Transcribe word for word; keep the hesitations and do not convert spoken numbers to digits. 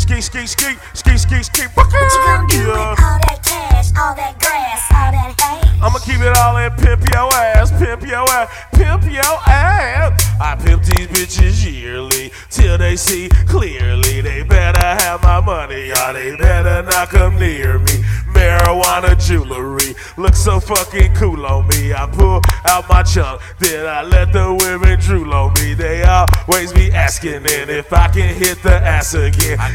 ski, ski, ski, ski, ski, ski. What you gonna do with all that cash, all that grass, all that hay? I'ma keep it all in pimp your ass, pimp your ass, pimp your ass. I pimp these bitches yearly till they see clearly. They better have my money or they better not come near me. Marijuana jewelry looks so fucking cool on me. I pull out my chunk, then I let the women drool on me. They always be asking, and if I can hit the ass again.